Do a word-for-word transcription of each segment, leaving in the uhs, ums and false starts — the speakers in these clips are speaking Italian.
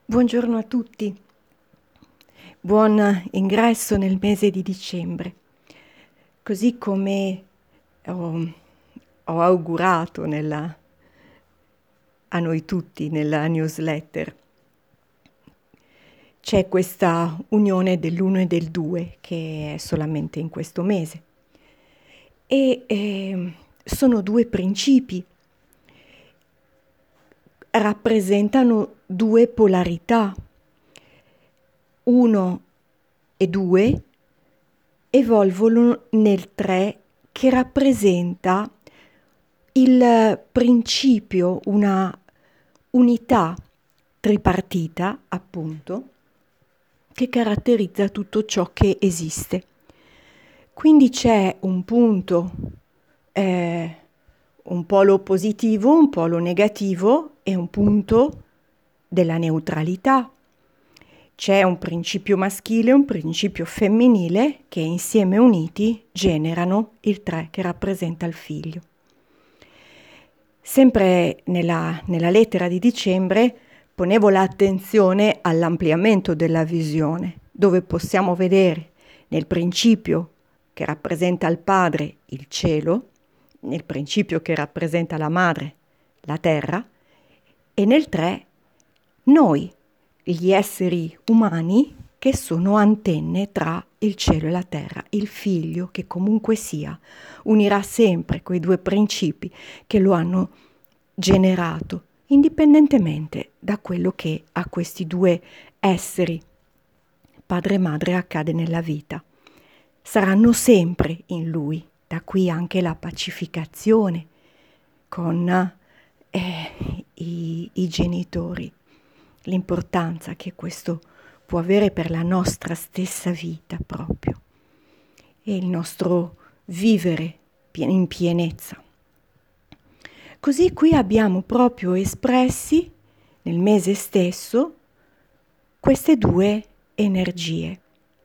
Buongiorno a tutti, buon ingresso nel mese di dicembre. Così come ho, ho augurato nella, a noi tutti nella newsletter, c'è questa unione dell'uno e del due che è solamente in questo mese. E eh, sono due principi, rappresentano due polarità. Uno e due evolvono nel tre che rappresenta il principio, una unità tripartita, appunto, che caratterizza tutto ciò che esiste. Quindi c'è un punto, eh, un polo positivo, un polo negativo e un punto della neutralità. C'è un principio maschile e un principio femminile che insieme uniti generano il tre che rappresenta il figlio. Sempre nella, nella lettera di dicembre ponevo l'attenzione all'ampliamento della visione, dove possiamo vedere nel principio che rappresenta il padre il cielo, nel principio che rappresenta la madre la terra e nel tre noi, gli esseri umani che sono antenne tra il cielo e la terra, il figlio che comunque sia unirà sempre quei due principi che lo hanno generato, indipendentemente da quello che a questi due esseri, padre e madre, accade nella vita. Saranno sempre in lui, da qui anche la pacificazione con eh, i, i genitori. L'importanza che questo può avere per la nostra stessa vita proprio e il nostro vivere in pienezza. Così qui abbiamo proprio espressi nel mese stesso queste due energie.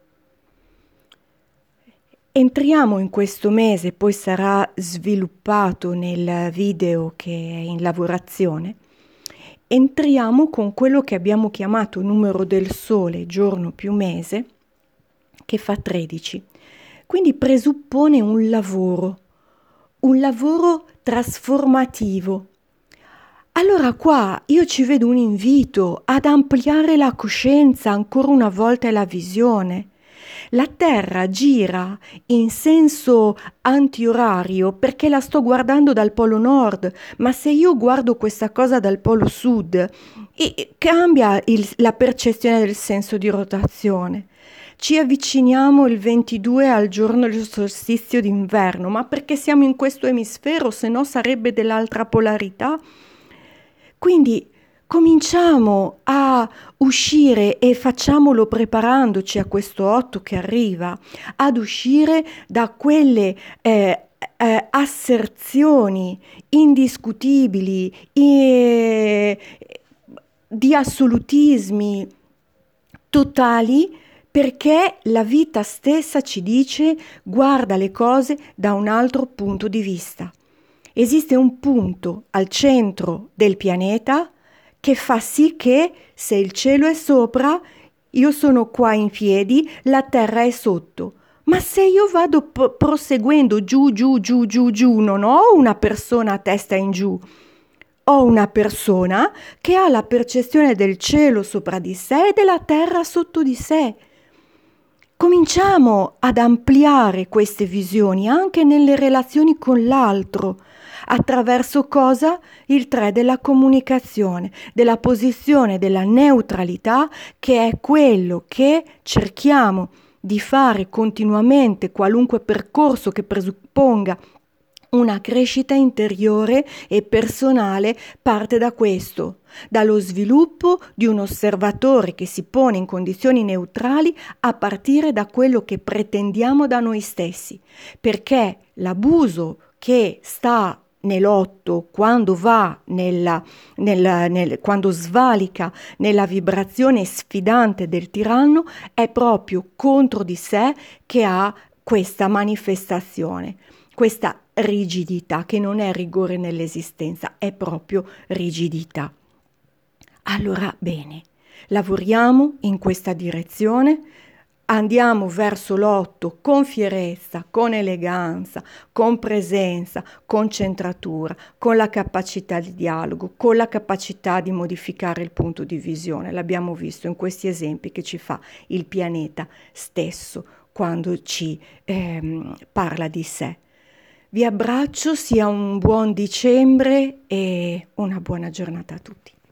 Entriamo in questo mese, poi sarà sviluppato nel video che è in lavorazione. Entriamo con quello che abbiamo chiamato numero del sole, giorno più mese, che fa tredici. Quindi presuppone un lavoro, un lavoro trasformativo. Allora qua io ci vedo un invito ad ampliare la coscienza ancora una volta e la visione. La Terra gira in senso antiorario perché la sto guardando dal polo nord, ma se io guardo questa cosa dal polo sud, cambia il, la percezione del senso di rotazione. Ci avviciniamo il ventidue al giorno del solstizio d'inverno, ma perché siamo in questo emisfero, se no sarebbe dell'altra polarità. Quindi cominciamo a uscire e facciamolo preparandoci a questo otto che arriva, ad uscire da quelle eh, eh, asserzioni indiscutibili eh, di assolutismi totali, perché la vita stessa ci dice guarda le cose da un altro punto di vista. Esiste un punto al centro del pianeta che fa sì che se il cielo è sopra, io sono qua in piedi, la terra è sotto. Ma se io vado p- proseguendo giù, giù, giù, giù, giù, non ho una persona a testa in giù. Ho una persona che ha la percezione del cielo sopra di sé e della terra sotto di sé. Cominciamo ad ampliare queste visioni anche nelle relazioni con l'altro. Attraverso cosa? Il tre della comunicazione, della posizione della neutralità, che è quello che cerchiamo di fare continuamente, qualunque percorso che presupponga una crescita interiore e personale parte da questo, dallo sviluppo di un osservatore che si pone in condizioni neutrali a partire da quello che pretendiamo da noi stessi, perché l'abuso che sta nell'otto, quando va nella, nella, nel, quando svalica nella vibrazione sfidante del tiranno, è proprio contro di sé che ha questa manifestazione, questa rigidità, che non è rigore nell'esistenza, è proprio rigidità. Allora, bene, Lavoriamo in questa direzione, andiamo verso l'otto con fierezza, con eleganza, con presenza, con centratura, con la capacità di dialogo, con la capacità di modificare il punto di visione. L'abbiamo visto in questi esempi che ci fa il pianeta stesso quando ci ehm, parla di sé. Vi abbraccio, sia un buon dicembre e una buona giornata a tutti.